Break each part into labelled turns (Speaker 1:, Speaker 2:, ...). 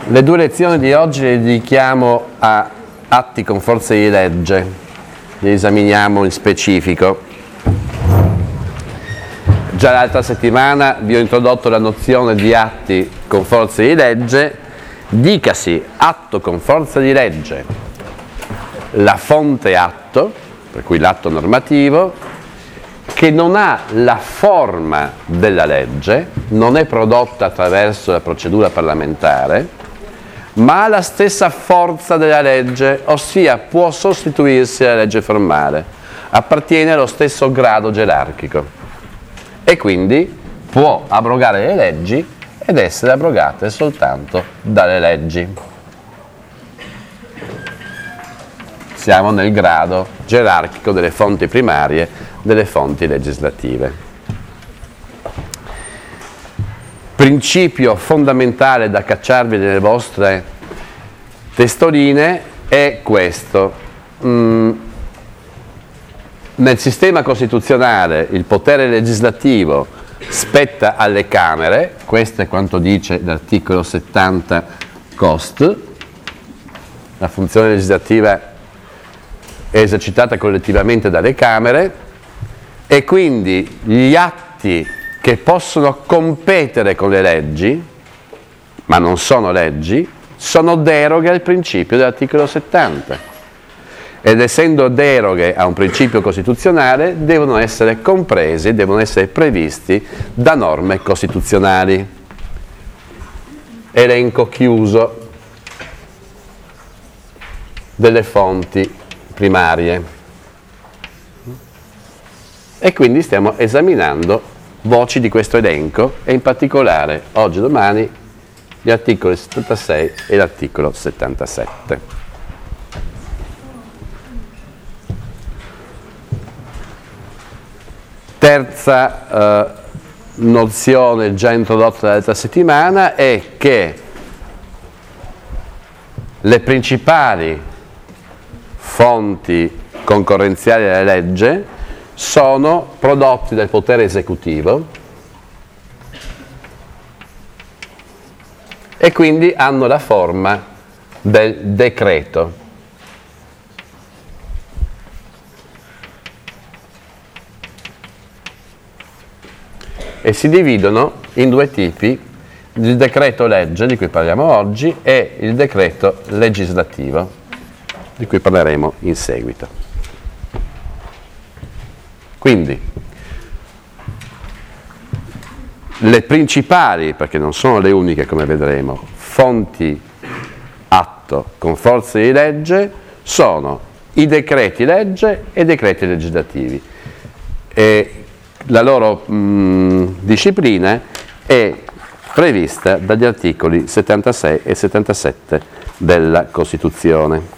Speaker 1: Le due lezioni di oggi le dedichiamo a atti con forza di legge, li esaminiamo in specifico. Già l'altra settimana vi ho introdotto la nozione di atti con forza di legge, dicasi atto con forza di legge, la fonte atto, per cui l'atto normativo, che non ha la forma della legge, non è prodotta attraverso la procedura parlamentare, ma ha la stessa forza della legge, ossia può sostituirsi alla legge formale, appartiene allo stesso grado gerarchico e quindi può abrogare le leggi ed essere abrogate soltanto dalle leggi. Siamo nel grado gerarchico delle fonti primarie, delle fonti legislative. Principio fondamentale da cacciarvi nelle vostre testoline è questo. Nel sistema costituzionale il potere legislativo spetta alle Camere, questo è quanto dice l'articolo 70 Cost, la funzione legislativa è esercitata collettivamente dalle Camere e quindi gli atti che possono competere con le leggi, ma non sono leggi, sono deroghe al principio dell'articolo 70. Ed essendo deroghe a un principio costituzionale, devono essere compresi, devono essere previsti da norme costituzionali. Elenco chiuso delle fonti primarie. E quindi stiamo esaminando voci di questo elenco e in particolare oggi e domani gli articoli 76 e l'articolo 77. Terza nozione già introdotta l'altra settimana è che le principali fonti concorrenziali della legge sono prodotti dal potere esecutivo e quindi hanno la forma del decreto. E si dividono in due tipi, il decreto legge, di cui parliamo oggi, e il decreto legislativo, di cui parleremo in seguito. Quindi, le principali, perché non sono le uniche come vedremo, fonti atto con forza di legge sono i decreti legge e i decreti legislativi. E la loro disciplina è prevista dagli articoli 76 e 77 della Costituzione.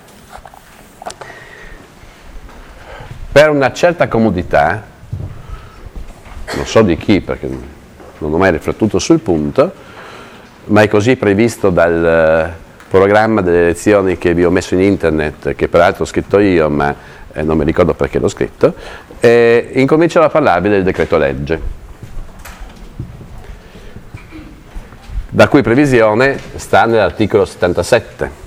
Speaker 1: Per una certa comodità, non so di chi perché non ho mai riflettuto sul punto, ma è così previsto dal programma delle lezioni che vi ho messo in internet, che peraltro ho scritto io, ma non mi ricordo perché l'ho scritto, incomincerò a parlarvi del decreto legge, la cui previsione sta nell'articolo 77.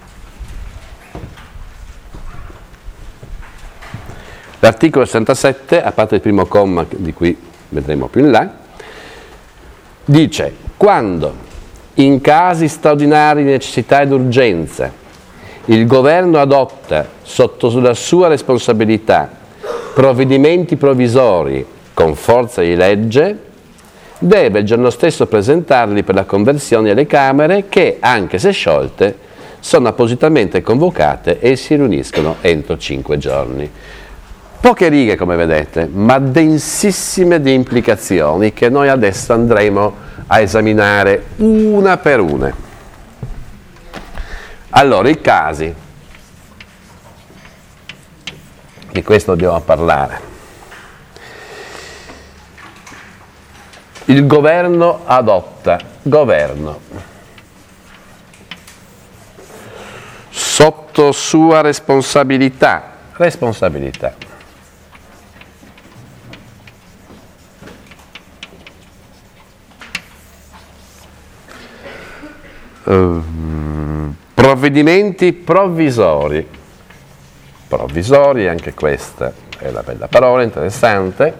Speaker 1: L'articolo 67, a parte il primo comma di cui vedremo più in là, dice: quando in casi straordinari di necessità ed urgenza il governo adotta sotto la sua responsabilità provvedimenti provvisori con forza di legge, deve il giorno stesso presentarli per la conversione alle Camere che, anche se sciolte, sono appositamente convocate e si riuniscono entro 5 giorni. Poche righe, come vedete, ma densissime di implicazioni che noi adesso andremo a esaminare una per una. Allora, i casi. Di questo dobbiamo parlare. Il governo adotta, governo, sotto sua responsabilità, provvedimenti provvisori. Provvisori, anche questa è una bella parola, interessante.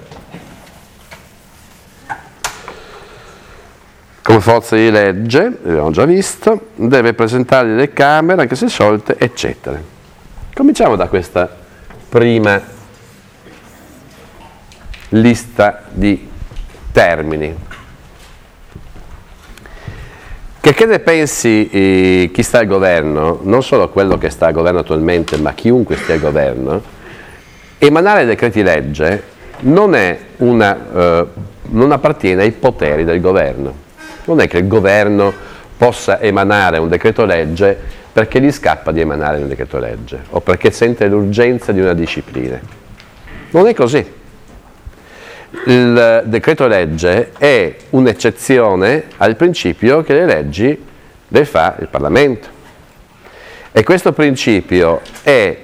Speaker 1: Come forza di legge, l'abbiamo già visto, deve presentare le Camere, anche se sciolte, eccetera. Cominciamo da questa prima lista di termini. Che ne pensi chi sta al governo, non solo quello che sta al governo attualmente, ma chiunque stia al governo, emanare decreti legge non appartiene ai poteri del governo. Non è che il governo possa emanare un decreto legge perché gli scappa di emanare un decreto legge o perché sente l'urgenza di una disciplina. Non è così. Il decreto legge è un'eccezione al principio che le leggi le fa il Parlamento. E questo principio è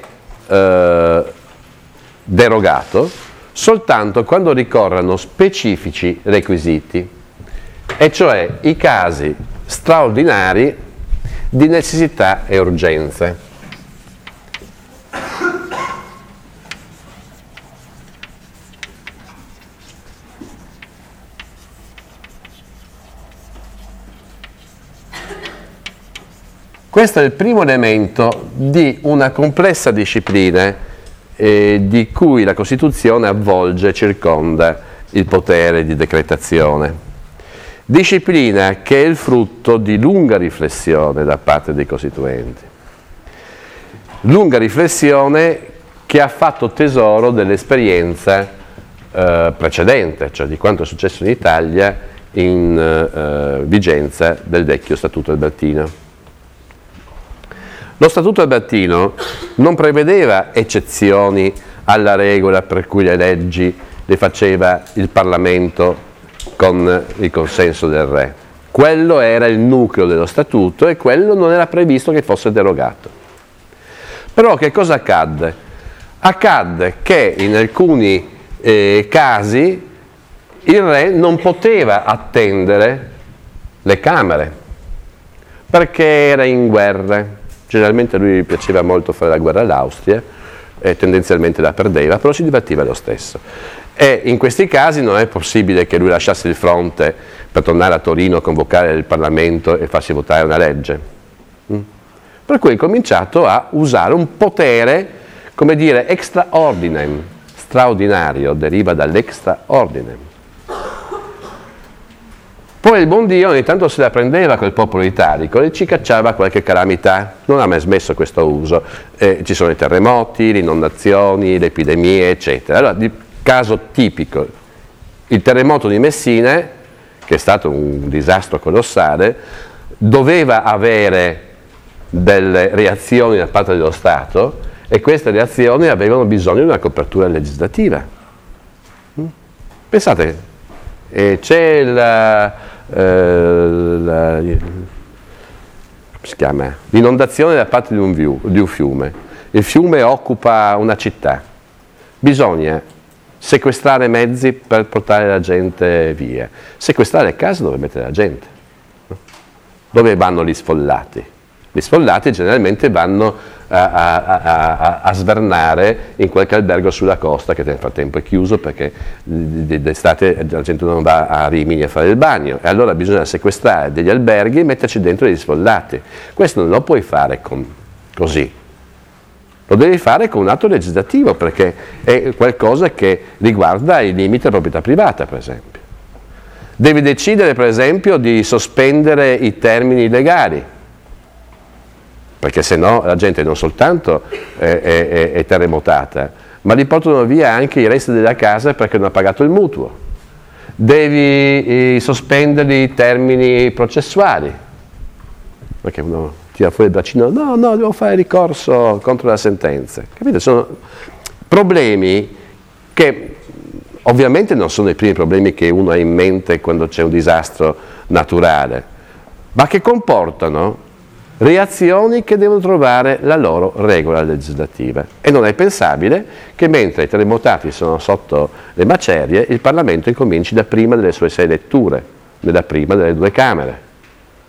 Speaker 1: derogato soltanto quando ricorrano specifici requisiti, e cioè i casi straordinari di necessità e urgenze. Questo è il primo elemento di una complessa disciplina di cui la Costituzione avvolge e circonda il potere di decretazione. Disciplina che è il frutto di lunga riflessione da parte dei costituenti. Lunga riflessione che ha fatto tesoro dell'esperienza precedente, cioè di quanto è successo in Italia in vigenza del vecchio Statuto Albertino. Lo Statuto Albertino non prevedeva eccezioni alla regola per cui le leggi le faceva il Parlamento con il consenso del re. Quello era il nucleo dello Statuto e quello non era previsto che fosse derogato. Però che cosa accadde? Accadde che in alcuni casi il re non poteva attendere le Camere perché era in guerra. Generalmente a lui piaceva molto fare la guerra all'Austria e tendenzialmente la perdeva, però si divertiva lo stesso. E in questi casi non è possibile che lui lasciasse il fronte per tornare a Torino, convocare il Parlamento e farsi votare una legge. Per cui ha cominciato a usare un potere, come dire, extra ordinem, straordinario, deriva dall'extra ordinem. Poi il buon Dio ogni tanto se la prendeva col popolo italico e ci cacciava qualche calamità, non ha mai smesso questo uso. Ci sono i terremoti, le inondazioni, le epidemie, eccetera. Allora, di caso tipico, il terremoto di Messina, che è stato un disastro colossale, doveva avere delle reazioni da parte dello Stato e queste reazioni avevano bisogno di una copertura legislativa. Pensate, c'è l'inondazione da parte di un fiume. Il fiume occupa una città. Bisogna sequestrare mezzi per portare la gente via. Sequestrare le case dove mettere la gente. Dove vanno gli sfollati? Gli sfollati generalmente vanno a svernare in qualche albergo sulla costa che nel frattempo è chiuso perché d'estate la gente non va a Rimini a fare il bagno e allora bisogna sequestrare degli alberghi e metterci dentro degli sfollati. Questo non lo puoi fare così. Lo devi fare con un atto legislativo perché è qualcosa che riguarda i limiti della proprietà privata, per esempio. Devi decidere, per esempio, di sospendere i termini legali, perché se no la gente non soltanto è terremotata, ma gli portano via anche i resti della casa perché non ha pagato il mutuo. Devi sospendere i termini processuali, perché uno tira fuori il bacino, no, devo fare ricorso contro la sentenza. Capite? Sono problemi che ovviamente non sono i primi problemi che uno ha in mente quando c'è un disastro naturale, ma che comportano reazioni che devono trovare la loro regola legislativa. E non è pensabile che mentre i terremotati sono sotto le macerie, il Parlamento incominci da prima delle sue 6 letture, da prima delle 2 Camere.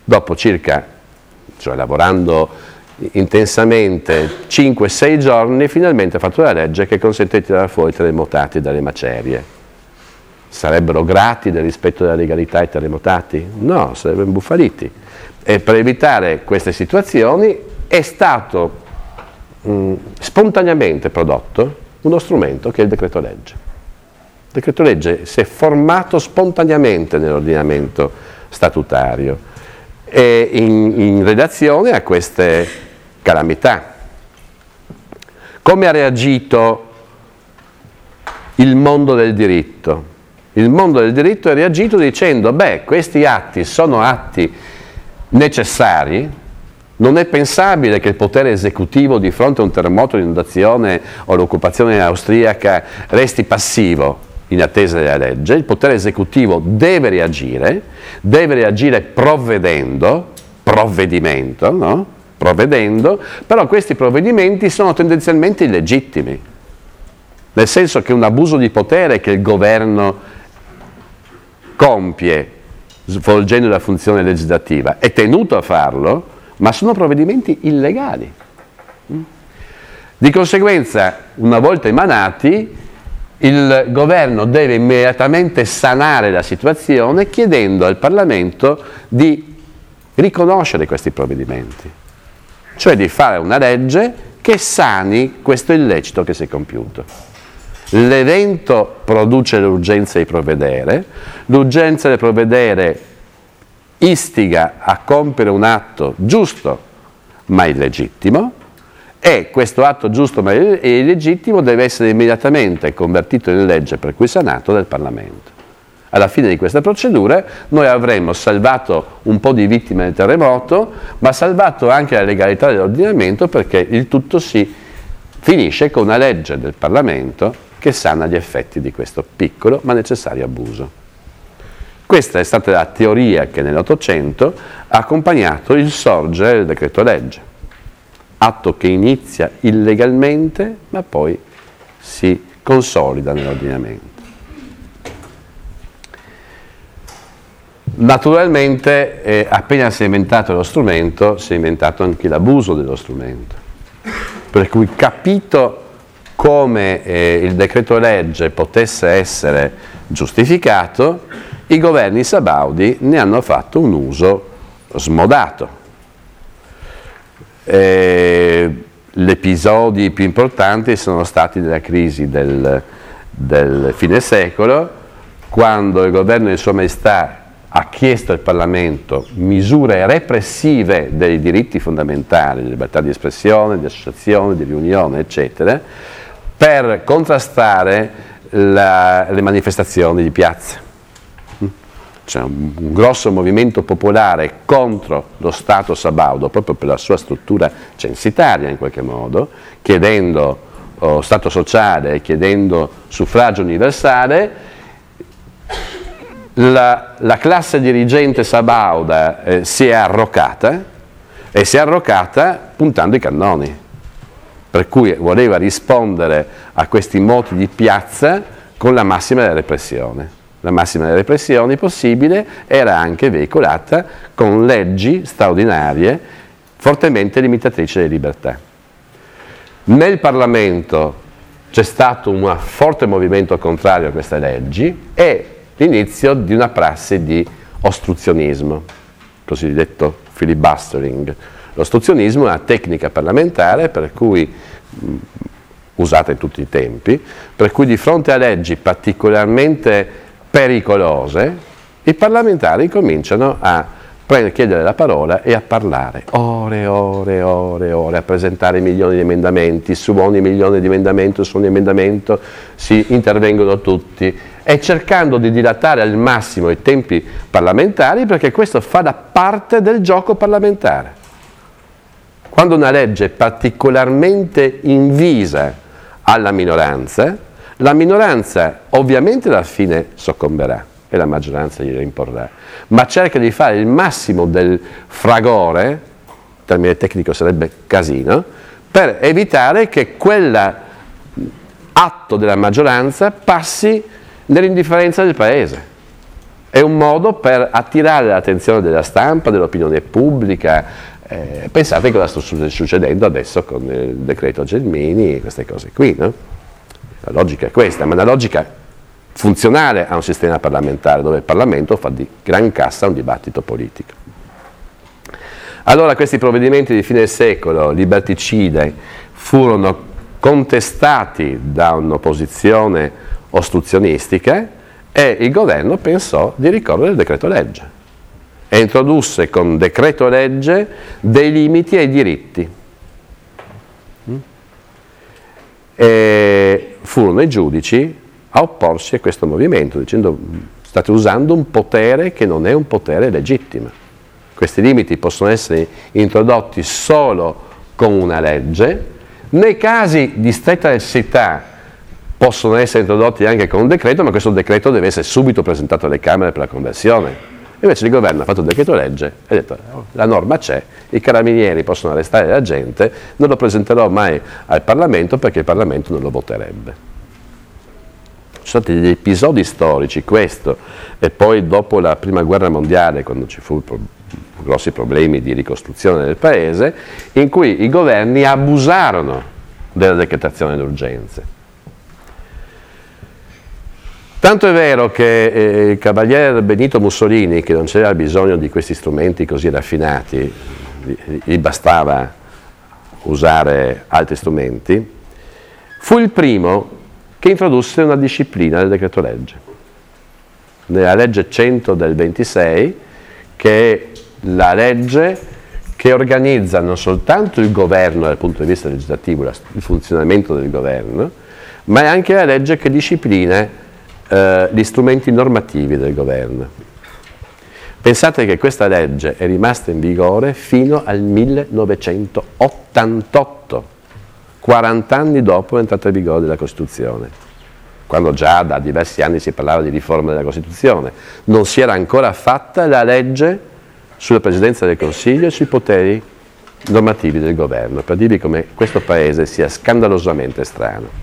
Speaker 1: dopo circa, cioè lavorando intensamente 5-6 giorni, finalmente ha fatto la legge che consente di tirare fuori i terremotati dalle macerie. Sarebbero grati del rispetto della legalità i terremotati? No, sarebbero imbufaliti. E per evitare queste situazioni è stato spontaneamente prodotto uno strumento che è il decreto legge. Il decreto legge si è formato spontaneamente nell'ordinamento statutario e in relazione a queste calamità. Come ha reagito il mondo del diritto? Il mondo del diritto ha reagito dicendo: beh, questi atti sono atti necessari, non è pensabile che il potere esecutivo di fronte a un terremoto, un'inondazione o l'occupazione austriaca resti passivo in attesa della legge. Il potere esecutivo deve reagire provvedendo, provvedimento, no? Provvedendo, però questi provvedimenti sono tendenzialmente illegittimi, nel senso che un abuso di potere che il governo compie svolgendo la funzione legislativa è tenuto a farlo, ma sono provvedimenti illegali. Di conseguenza, una volta emanati, il governo deve immediatamente sanare la situazione chiedendo al Parlamento di riconoscere questi provvedimenti, cioè di fare una legge che sani questo illecito che si è compiuto. L'evento produce l'urgenza di provvedere, l'urgenza di provvedere istiga a compiere un atto giusto ma illegittimo, e questo atto giusto ma illegittimo deve essere immediatamente convertito in legge per cui sanato dal Parlamento. Alla fine di questa procedura noi avremmo salvato un po' di vittime del terremoto, ma salvato anche la legalità dell'ordinamento, perché il tutto si finisce con una legge del Parlamento che sana gli effetti di questo piccolo ma necessario abuso. Questa è stata la teoria che nell'Ottocento ha accompagnato il sorgere del decreto legge, atto che inizia illegalmente ma poi si consolida nell'ordinamento. Naturalmente, appena si è inventato lo strumento, si è inventato anche l'abuso dello strumento, per cui, capito come il decreto legge potesse essere giustificato, i governi sabaudi ne hanno fatto un uso smodato. Gli episodi più importanti sono stati nella crisi del fine secolo, quando il governo di Sua Maestà ha chiesto al Parlamento misure repressive dei diritti fondamentali, di libertà di espressione, di associazione, di riunione, eccetera, per contrastare le manifestazioni di piazza. C'è un grosso movimento popolare contro lo Stato sabaudo, proprio per la sua struttura censitaria in qualche modo, chiedendo Stato sociale, chiedendo suffragio universale. La classe dirigente sabauda si è arroccata, e si è arroccata puntando i cannoni, per cui voleva rispondere a questi moti di piazza con la massima della repressione. La massima delle repressioni possibile era anche veicolata con leggi straordinarie fortemente limitatrici delle libertà. Nel Parlamento c'è stato un forte movimento contrario a queste leggi e l'inizio di una prassi di ostruzionismo, cosiddetto filibustering. L'ostruzionismo è una tecnica parlamentare per cui, usata in tutti i tempi, per cui di fronte a leggi particolarmente pericolose, i parlamentari cominciano a chiedere la parola e a parlare ore, a presentare milioni di emendamenti, su ogni milione di emendamento, su ogni emendamento si intervengono tutti, e cercando di dilatare al massimo i tempi parlamentari, perché questo fa da parte del gioco parlamentare. Quando una legge è particolarmente invisa alla minoranza, la minoranza ovviamente alla fine soccomberà e la maggioranza glielo imporrà, ma cerca di fare il massimo del fragore, il termine tecnico sarebbe casino, per evitare che quell'atto della maggioranza passi nell'indifferenza del Paese. è un modo per attirare l'attenzione della stampa, dell'opinione pubblica. Pensate cosa sta succedendo adesso con il decreto Gelmini e queste cose qui, no? La logica è questa, ma una logica funzionale a un sistema parlamentare dove il Parlamento fa di gran cassa un dibattito politico. Allora questi provvedimenti di fine secolo, liberticide, furono contestati da un'opposizione ostruzionistica e il governo pensò di ricorrere al decreto legge e introdusse con decreto legge dei limiti ai diritti. E furono i giudici a opporsi a questo movimento dicendo state usando un potere che non è un potere legittimo. Questi limiti possono essere introdotti solo con una legge, nei casi di stretta necessità possono essere introdotti anche con un decreto, ma questo decreto deve essere subito presentato alle Camere per la conversione. Invece il governo ha fatto il decreto legge e ha detto la norma c'è, i carabinieri possono arrestare la gente, non lo presenterò mai al Parlamento perché il Parlamento non lo voterebbe. Ci sono stati degli episodi storici, questo, e poi dopo la Prima Guerra Mondiale, quando ci furono grossi problemi di ricostruzione del paese, in cui i governi abusarono della decretazione d'urgenza. Tanto è vero che il cavaliere Benito Mussolini, che non c'era bisogno di questi strumenti così raffinati, gli bastava usare altri strumenti, fu il primo che introdusse una disciplina del decreto legge. Nella legge 100 del 26, che è la legge che organizza non soltanto il governo dal punto di vista legislativo, il funzionamento del governo, ma è anche la legge che disciplina gli strumenti normativi del governo. Pensate che questa legge è rimasta in vigore fino al 1988, 40 anni dopo l'entrata in vigore della Costituzione, quando già da diversi anni si parlava di riforma della Costituzione. Non si era ancora fatta la legge sulla Presidenza del Consiglio e sui poteri normativi del governo, per dirvi come questo Paese sia scandalosamente strano.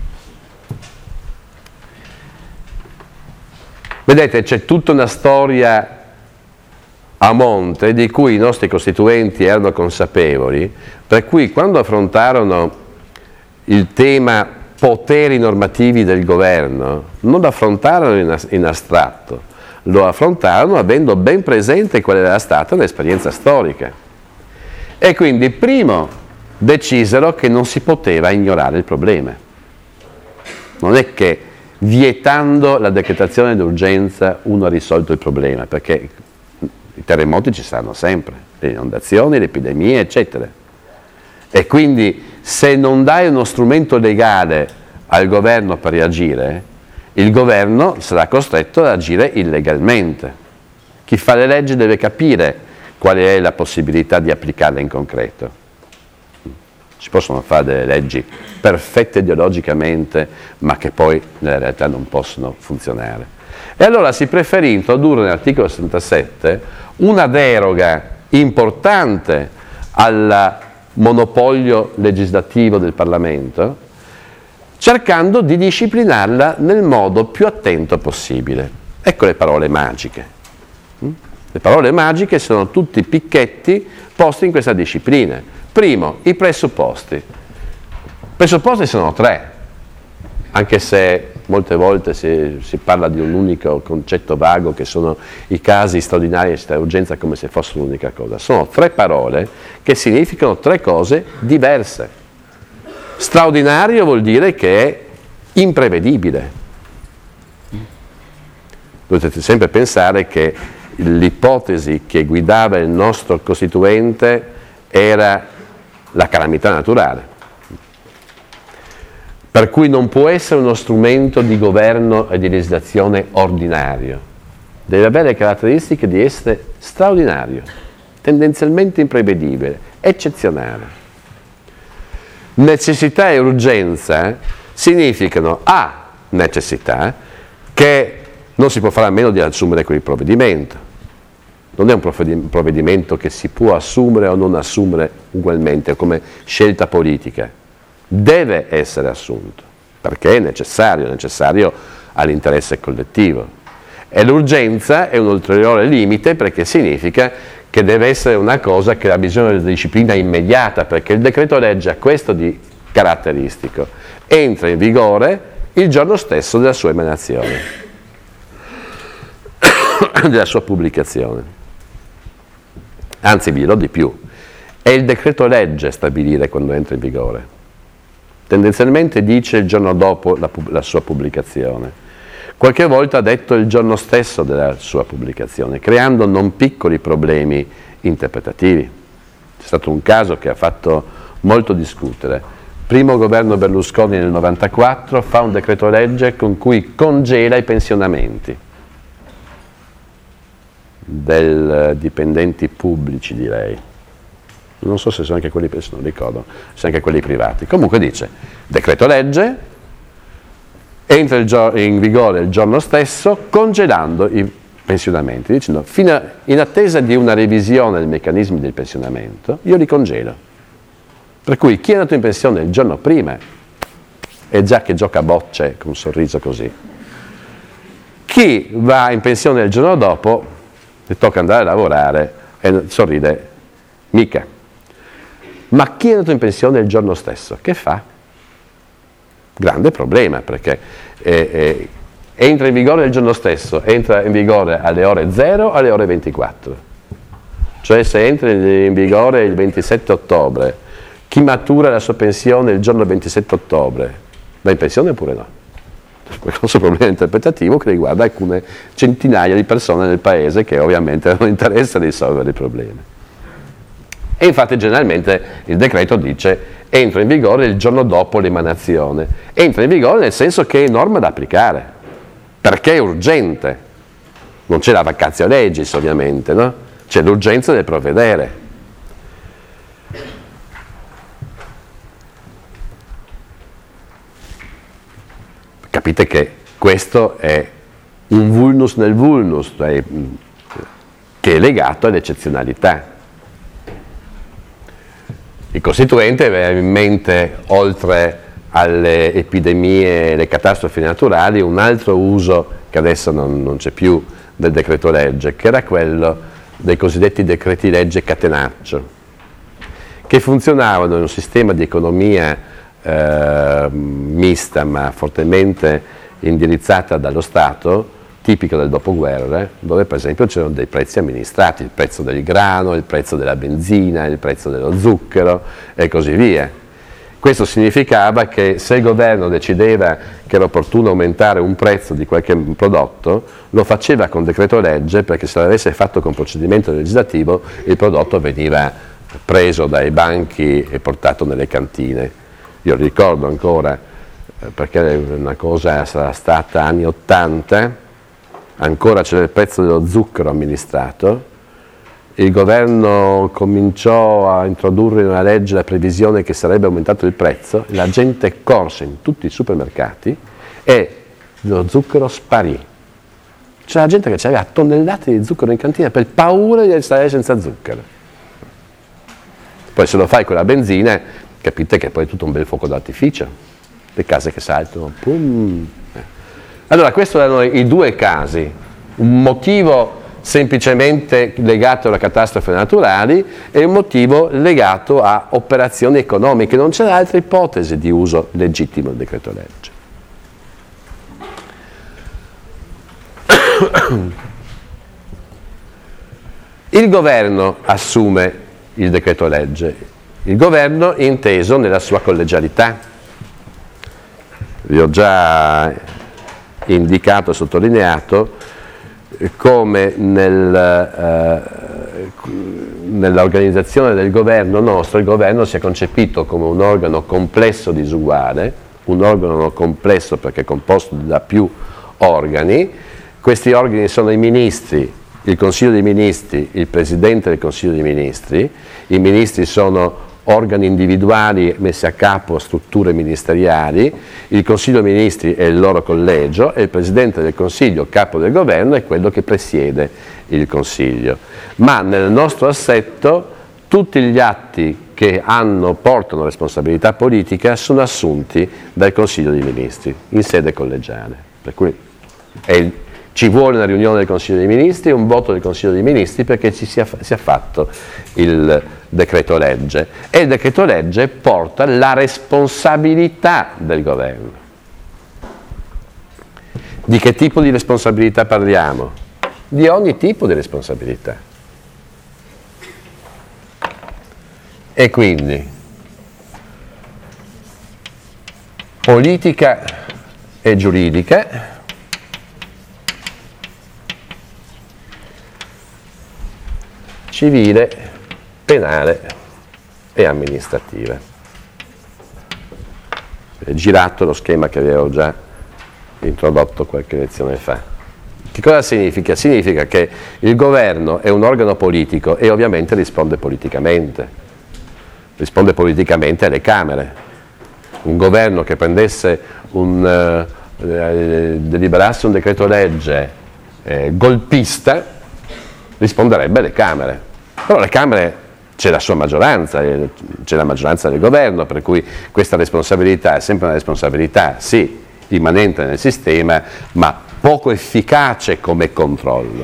Speaker 1: Vedete, c'è tutta una storia a monte di cui i nostri costituenti erano consapevoli, per cui quando affrontarono il tema poteri normativi del governo, non lo affrontarono in astratto, lo affrontarono avendo ben presente qual era stata l'esperienza storica. E quindi, primo, decisero che non si poteva ignorare il problema. Non è che vietando la decretazione d'urgenza uno ha risolto il problema, perché i terremoti ci saranno sempre, le inondazioni, le epidemie, eccetera. E quindi se non dai uno strumento legale al governo per reagire, il governo sarà costretto ad agire illegalmente. Chi fa le leggi deve capire qual è la possibilità di applicarle in concreto. Si possono fare delle leggi perfette ideologicamente, ma che poi nella realtà non possono funzionare. E allora si preferì introdurre nell'articolo 67 una deroga importante al monopolio legislativo del Parlamento, cercando di disciplinarla nel modo più attento possibile. Ecco le parole magiche. Le parole magiche sono tutti picchetti posti in questa disciplina. Primo, i presupposti. I presupposti sono tre, anche se molte volte si parla di un unico concetto vago che sono i casi straordinari e urgenza come se fossero l'unica cosa. Sono tre parole che significano tre cose diverse. Straordinario vuol dire che è imprevedibile. Dovete sempre pensare che l'ipotesi che guidava il nostro Costituente era la calamità naturale, per cui non può essere uno strumento di governo e di legislazione ordinario, deve avere le caratteristiche di essere straordinario, tendenzialmente imprevedibile, eccezionale. Necessità e urgenza significano necessità che non si può fare a meno di assumere quel provvedimento. Non è un provvedimento che si può assumere o non assumere ugualmente come scelta politica. Deve essere assunto, perché è necessario all'interesse collettivo. E l'urgenza è un ulteriore limite perché significa che deve essere una cosa che ha bisogno di disciplina immediata, perché il decreto legge ha questo di caratteristico: entra in vigore il giorno stesso della sua emanazione, della sua pubblicazione. Anzi, vi dirò di più, è il decreto legge a stabilire quando entra in vigore. Tendenzialmente dice il giorno dopo la sua pubblicazione. Qualche volta ha detto il giorno stesso della sua pubblicazione, creando non piccoli problemi interpretativi. C'è stato un caso che ha fatto molto discutere. Primo governo Berlusconi nel 1994 fa un decreto legge con cui congela i pensionamenti dei dipendenti pubblici, direi. Non so se sono anche quelli, non ricordo, se anche quelli privati. Comunque dice, decreto legge, entra in vigore il giorno stesso, congelando i pensionamenti, dicendo, in attesa di una revisione dei meccanismi del pensionamento, io li congelo. Per cui chi è andato in pensione il giorno prima è già che gioca a bocce con un sorriso così. Chi va in pensione il giorno dopo, gli tocca andare a lavorare e sorride mica. Ma chi è andato in pensione il giorno stesso, che fa? Grande problema, perché entra in vigore il giorno stesso, entra in vigore alle ore 0 o alle ore 24. Cioè se entra in vigore il 27 ottobre, chi matura la sua pensione il giorno 27 ottobre, va in pensione oppure no? Questo problema interpretativo che riguarda alcune centinaia di persone nel paese che ovviamente hanno interesse a risolvere il problema. E infatti generalmente il decreto dice entra in vigore il giorno dopo l'emanazione. Entra in vigore nel senso che è norma da applicare, perché è urgente. Non c'è la vacatio legis ovviamente, no? C'è l'urgenza del provvedere. Capite che questo è un vulnus nel vulnus, che è legato all'eccezionalità. Il Costituente aveva in mente, oltre alle epidemie e le catastrofi naturali, un altro uso che adesso non c'è più del decreto legge, che era quello dei cosiddetti decreti legge catenaccio, che funzionavano in un sistema di economia mista ma fortemente indirizzata dallo Stato, tipico del dopoguerra, dove per esempio c'erano dei prezzi amministrati, il prezzo del grano, il prezzo della benzina, il prezzo dello zucchero e così via. Questo significava che se il governo decideva che era opportuno aumentare un prezzo di qualche prodotto, lo faceva con decreto legge, perché se l'avesse fatto con procedimento legislativo il prodotto veniva preso dai banchi e portato nelle cantine. Io ricordo ancora, perché una cosa sarà stata anni 80, ancora c'era il prezzo dello zucchero amministrato, il governo cominciò a introdurre in una legge la previsione che sarebbe aumentato il prezzo, la gente corse in tutti i supermercati e lo zucchero sparì. C'era gente che aveva tonnellate di zucchero in cantina per paura di stare senza zucchero. Poi se lo fai con la benzina, capite che poi è tutto un bel fuoco d'artificio, le case che saltano, pum. Allora, questi erano i due casi, un motivo semplicemente legato alle catastrofi naturali e un motivo legato a operazioni economiche. Non c'era altra ipotesi di uso legittimo del decreto legge. Il governo assume il decreto legge, il governo inteso nella sua collegialità. Vi ho già indicato e sottolineato come nell'organizzazione del governo nostro il governo sia concepito come un organo complesso disuguale, un organo complesso perché è composto da più organi. Questi organi sono i ministri, il Consiglio dei Ministri, il Presidente del Consiglio dei Ministri. I ministri sono organi individuali messi a capo a strutture ministeriali, il Consiglio dei Ministri è il loro collegio e il Presidente del Consiglio, capo del governo, è quello che presiede il Consiglio. Ma nel nostro assetto tutti gli atti che portano responsabilità politica sono assunti dal Consiglio dei Ministri in sede collegiale. Per cui è Ci vuole una riunione del Consiglio dei Ministri, un voto del Consiglio dei Ministri perché ci sia fatto il decreto legge. E il decreto legge porta la responsabilità del governo. Di che tipo di responsabilità parliamo? Di ogni tipo di responsabilità. E quindi politica e giuridica, civile, penale e amministrativa. È girato lo schema che avevo già introdotto qualche lezione fa. Che cosa significa? Significa che il governo è un organo politico e ovviamente risponde politicamente. Risponde politicamente alle Camere. Un governo che prendesse deliberasse un decreto legge golpista risponderebbe alle Camere. Però le Camere c'è la sua maggioranza, c'è la maggioranza del governo, per cui questa responsabilità è sempre una responsabilità, sì, immanente nel sistema, ma poco efficace come controllo.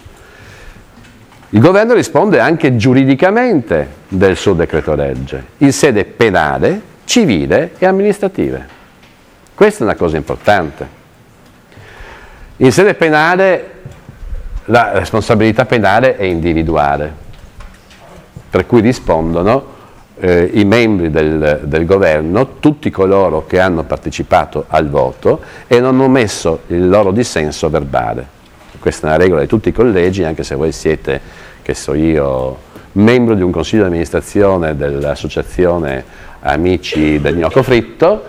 Speaker 1: Il governo risponde anche giuridicamente del suo decreto legge, in sede penale, civile e amministrativa. Questa è una cosa importante. In sede penale la responsabilità penale è individuale, per cui rispondono i membri del governo, tutti coloro che hanno partecipato al voto e non hanno messo il loro dissenso verbale. Questa è una regola di tutti i collegi, anche se voi siete, che so io, membro di un consiglio di amministrazione dell'associazione Amici del Gnocco Fritto,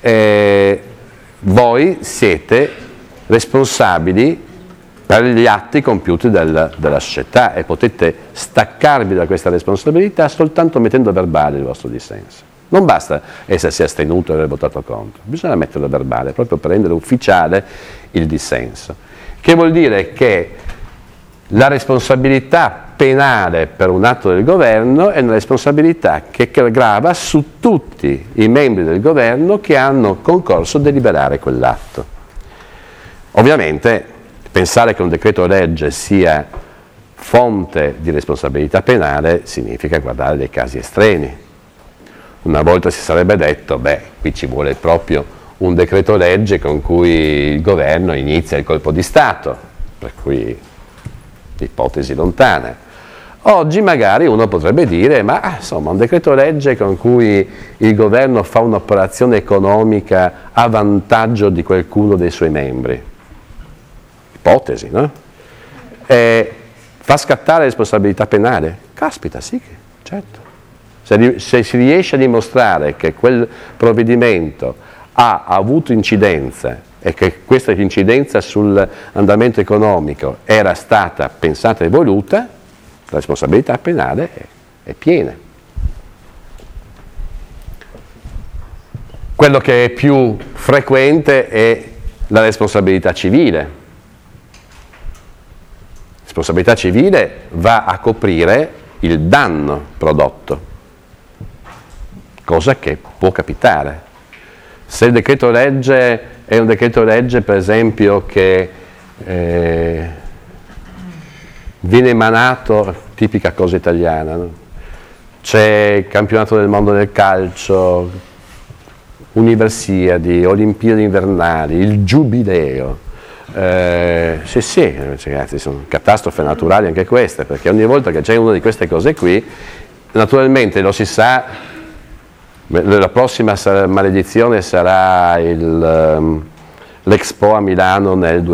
Speaker 1: voi siete responsabili per gli atti compiuti dalla società e potete staccarvi da questa responsabilità soltanto mettendo verbale il vostro dissenso. Non basta essersi astenuto e aver votato contro, bisogna metterlo verbale proprio per rendere ufficiale il dissenso. Che vuol dire che la responsabilità penale per un atto del governo è una responsabilità che grava su tutti i membri del governo che hanno concorso a deliberare quell'atto. Ovviamente pensare che un decreto legge sia fonte di responsabilità penale significa guardare dei casi estremi. Una volta si sarebbe detto, qui ci vuole proprio un decreto legge con cui il governo inizia il colpo di Stato, per cui ipotesi lontane. Oggi magari uno potrebbe dire, ma insomma un decreto legge con cui il governo fa un'operazione economica a vantaggio di qualcuno dei suoi membri. Ipotesi, no? Fa scattare la responsabilità penale? Caspita, sì, certo. Se si riesce a dimostrare che quel provvedimento ha avuto incidenza e che questa incidenza sull'andamento economico era stata pensata e voluta, la responsabilità penale è piena. Quello che è più frequente è la responsabilità civile. La responsabilità civile va a coprire il danno prodotto, cosa che può capitare. Se il decreto legge è un decreto legge, per esempio, che viene emanato, tipica cosa italiana, no? C'è il campionato del mondo del calcio, Universiadi, Olimpiadi invernali, il giubileo. Sì, ragazzi, sono catastrofi naturali anche queste, perché ogni volta che c'è una di queste cose qui, naturalmente lo si sa, la prossima maledizione sarà l'Expo a Milano nel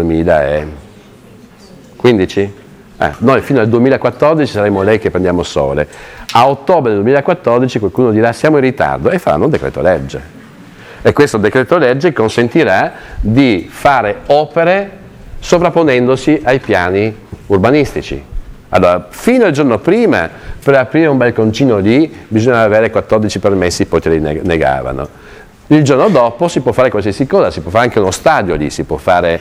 Speaker 1: 2015? Noi fino al 2014 saremo lì che prendiamo sole. A ottobre del 2014 qualcuno dirà siamo in ritardo e faranno un decreto legge. E questo decreto legge consentirà di fare opere sovrapponendosi ai piani urbanistici. Allora, fino al giorno prima, per aprire un balconcino lì, bisognava avere 14 permessi, poi te li negavano. Il giorno dopo si può fare qualsiasi cosa, si può fare anche uno stadio lì, si può fare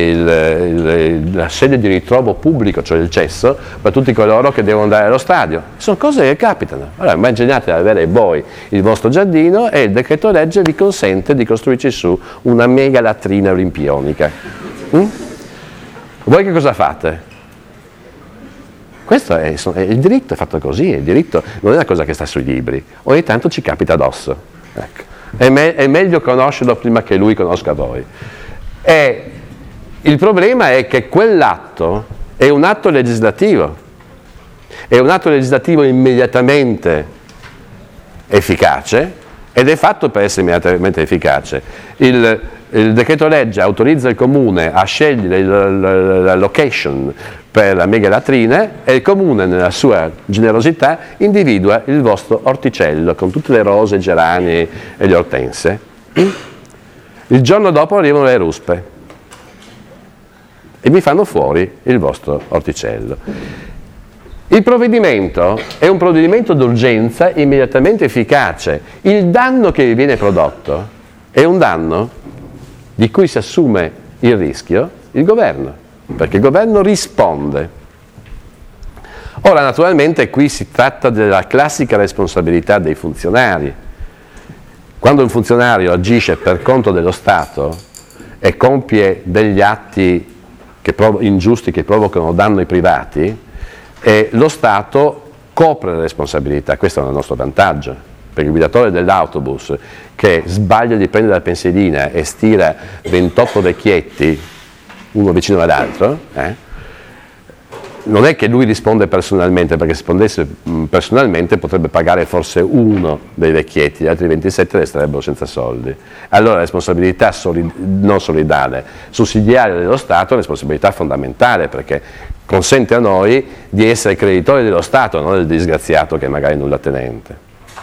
Speaker 1: la sede di ritrovo pubblico, cioè il cesso, per tutti coloro che devono andare allo stadio. Sono cose che capitano. Allora immaginate di avere voi il vostro giardino e il decreto legge vi consente di costruirci su una mega latrina olimpionica. Voi che cosa fate? Questo è il diritto, è fatto così, il diritto non è una cosa che sta sui libri, ogni tanto ci capita addosso. Ecco. È meglio conoscerlo prima che lui conosca voi. E il problema è che quell'atto è un atto legislativo, è un atto legislativo immediatamente efficace ed è fatto per essere immediatamente efficace. Il decreto legge autorizza il comune a scegliere la location per le mega latrine e il comune nella sua generosità individua il vostro orticello con tutte le rose, i gerani e le ortense. Il giorno dopo arrivano le ruspe e mi fanno fuori il vostro orticello. Il provvedimento è un provvedimento d'urgenza immediatamente efficace. Il danno che vi viene prodotto è un danno di cui si assume il rischio il governo, perché il governo risponde. Ora, naturalmente, qui si tratta della classica responsabilità dei funzionari. Quando un funzionario agisce per conto dello Stato e compie degli atti ingiusti che provocano danno ai privati, lo Stato copre le responsabilità. Questo è un nostro vantaggio, perché il guidatore dell'autobus che sbaglia di prendere la pensilina e stira 28 vecchietti uno vicino all'altro, non è che lui risponde personalmente, perché se rispondesse personalmente potrebbe pagare forse uno dei vecchietti, gli altri 27 resterebbero senza soldi. Allora la responsabilità non solidale, sussidiaria dello Stato è una responsabilità fondamentale, perché consente a noi di essere creditori dello Stato, non del disgraziato che è magari nullatenente.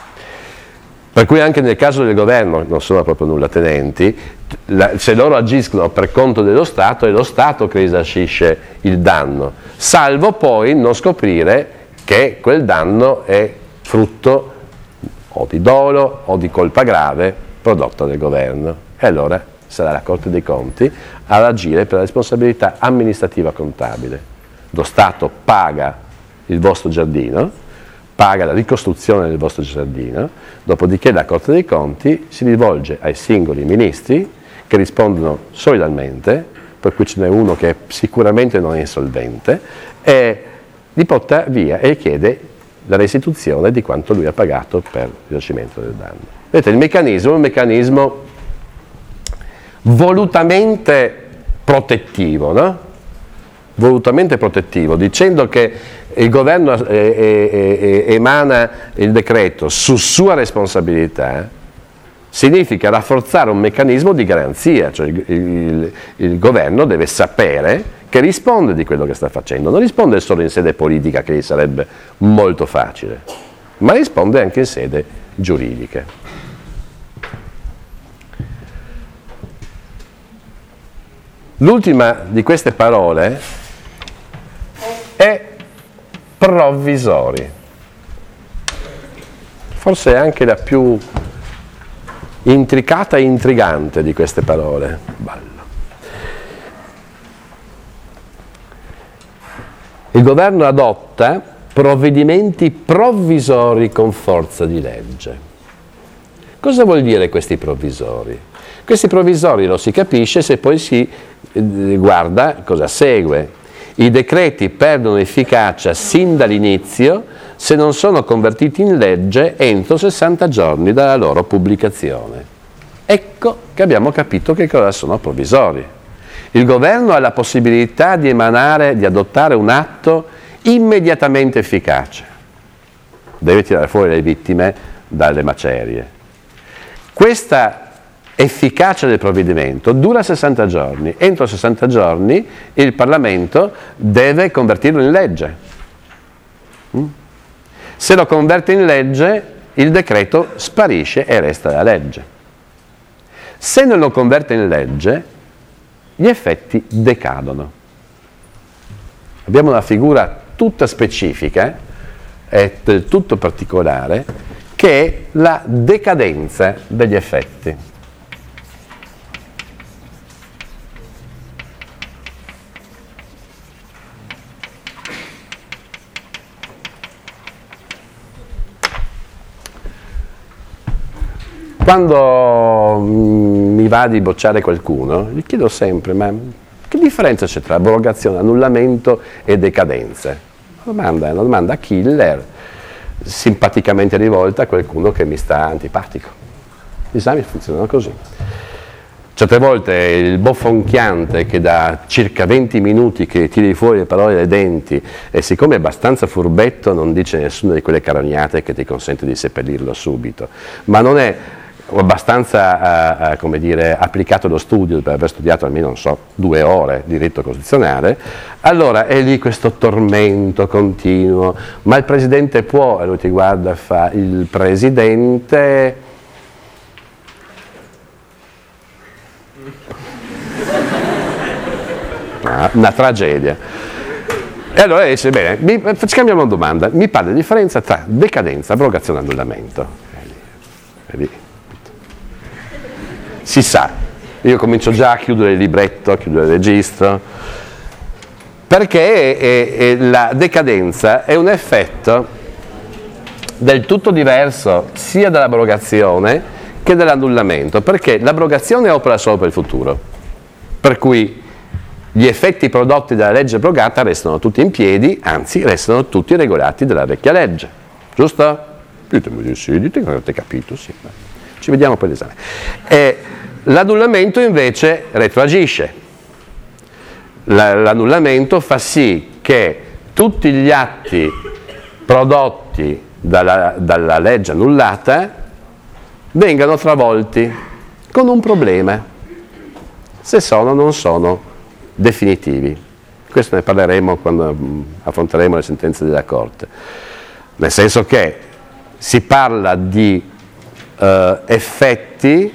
Speaker 1: Per cui anche nel caso del governo non sono proprio nullatenenti, se loro agiscono per conto dello Stato è lo Stato che risarcisce il danno, salvo poi non scoprire che quel danno è frutto o di dolo o di colpa grave prodotta dal governo. E allora sarà la Corte dei Conti ad agire per la responsabilità amministrativa contabile. Lo Stato paga il vostro giardino, paga la ricostruzione del vostro giardino, dopodiché la Corte dei Conti si rivolge ai singoli ministri che rispondono solidarmente, per cui ce n'è uno che sicuramente non è insolvente, e li porta via e chiede la restituzione di quanto lui ha pagato per il risarcimento del danno. Vedete, il meccanismo è un meccanismo volutamente protettivo, no? Volutamente protettivo, dicendo che il governo emana il decreto su sua responsabilità, significa rafforzare un meccanismo di garanzia, cioè il governo deve sapere che risponde di quello che sta facendo, non risponde solo in sede politica, che gli sarebbe molto facile, ma risponde anche in sede giuridica. L'ultima di queste parole è provvisori. Forse è anche la più intricata e intrigante di queste parole. Bello. Il governo adotta provvedimenti provvisori con forza di legge. Cosa vuol dire questi provvisori? Questi provvisori lo si capisce se poi si guarda cosa segue. I decreti perdono efficacia sin dall'inizio se non sono convertiti in legge entro 60 giorni dalla loro pubblicazione. Ecco che abbiamo capito che cosa sono provvisori. Il governo ha la possibilità di adottare un atto immediatamente efficace. Deve tirare fuori le vittime dalle macerie. Questa efficacia del provvedimento dura 60 giorni. Entro 60 giorni il Parlamento deve convertirlo in legge. Se lo converte in legge, il decreto sparisce e resta la legge. Se non lo converte in legge, gli effetti decadono. Abbiamo una figura tutta specifica e del tutto particolare, che è la decadenza degli effetti. Quando mi va di bocciare qualcuno, gli chiedo sempre, ma che differenza c'è tra abrogazione, annullamento e decadenza? È una domanda killer, simpaticamente rivolta a qualcuno che mi sta antipatico. Gli esami funzionano così. Certe volte il bofonchiante che da circa 20 minuti che tiri fuori le parole dai denti e siccome è abbastanza furbetto non dice nessuna di quelle carognate che ti consente di seppellirlo subito, ma non è abbastanza come dire, applicato allo studio per aver studiato almeno, non so, 2 ore di diritto costituzionale, allora è lì questo tormento continuo, ma il Presidente può, e lui ti guarda e fa, il Presidente... Una tragedia. E allora dice, bene, cambiamo una domanda, mi parla di differenza tra decadenza, abrogazione e annullamento. Vedi? Si sa, io comincio già a chiudere il libretto, a chiudere il registro, perché la decadenza è un effetto del tutto diverso sia dall'abrogazione che dall'annullamento, perché l'abrogazione opera solo per il futuro, per cui gli effetti prodotti dalla legge abrogata restano tutti in piedi, anzi restano tutti regolati dalla vecchia legge, giusto? Ditemi di sì, dite che avete capito, sì. Ci vediamo poi l'esame. L'annullamento invece retroagisce. L'annullamento fa sì che tutti gli atti prodotti dalla legge annullata vengano travolti con un problema, se sono o non sono definitivi. Questo ne parleremo quando affronteremo le sentenze della Corte, nel senso che si parla di effetti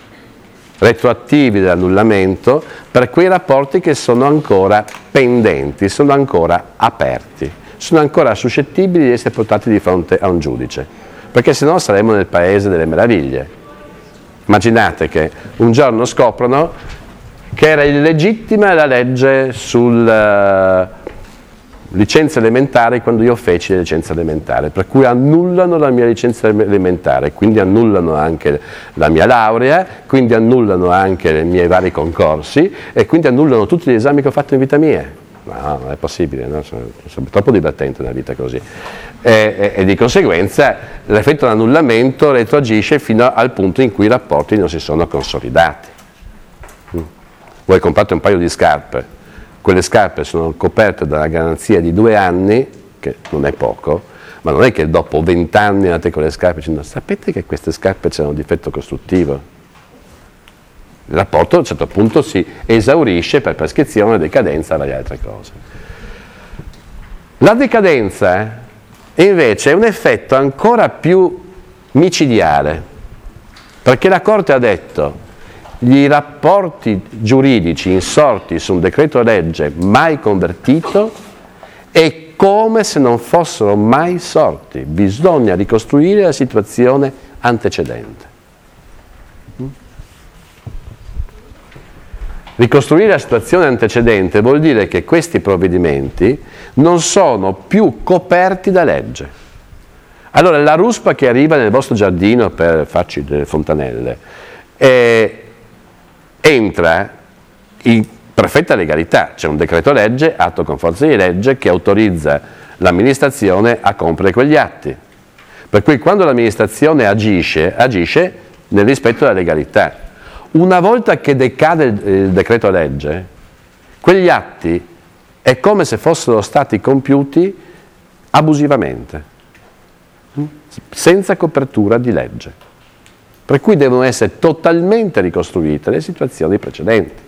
Speaker 1: retroattivi dell'annullamento per quei rapporti che sono ancora pendenti, sono ancora aperti, sono ancora suscettibili di essere portati di fronte a un giudice, perché se no saremmo nel paese delle meraviglie. Immaginate che un giorno scoprono che era illegittima la legge sul licenze elementari quando io feci le licenze elementari, per cui annullano la mia licenza elementare, quindi annullano anche la mia laurea, quindi annullano anche i miei vari concorsi e quindi annullano tutti gli esami che ho fatto in vita mia. No, non è possibile, no? Sono troppo divertente una vita così. E di conseguenza l'effetto dell'annullamento retroagisce fino al punto in cui i rapporti non si sono consolidati. Voi comprate un paio di scarpe, quelle scarpe sono coperte dalla garanzia di 2 anni, che non è poco, ma non è che dopo 20 anni andate con le scarpe dicendo sapete che queste scarpe c'hanno un difetto costruttivo? Il rapporto a un certo punto si esaurisce per prescrizione, decadenza e varie altre cose. La decadenza invece è un effetto ancora più micidiale, perché la Corte ha detto gli rapporti giuridici insorti su un decreto legge mai convertito è come se non fossero mai sorti, bisogna ricostruire la situazione antecedente. Ricostruire la situazione antecedente vuol dire che questi provvedimenti non sono più coperti da legge. Allora la ruspa che arriva nel vostro giardino per farci delle fontanelle entra in perfetta legalità, c'è un decreto legge, atto con forza di legge, che autorizza l'amministrazione a compiere quegli atti. Per cui quando l'amministrazione agisce nel rispetto della legalità. Una volta che decade il decreto legge, quegli atti è come se fossero stati compiuti abusivamente, senza copertura di legge. Per cui devono essere totalmente ricostruite le situazioni precedenti.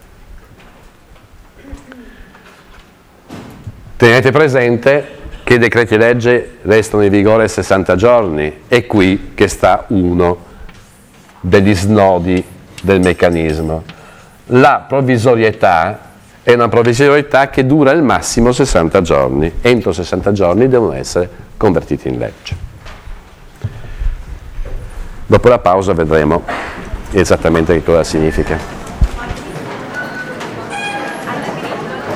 Speaker 1: Tenete presente che i decreti legge restano in vigore 60 giorni, è qui che sta uno degli snodi del meccanismo. La provvisorietà è una provvisorietà che dura al massimo 60 giorni, entro 60 giorni devono essere convertiti in legge. Dopo la pausa vedremo esattamente che cosa significa.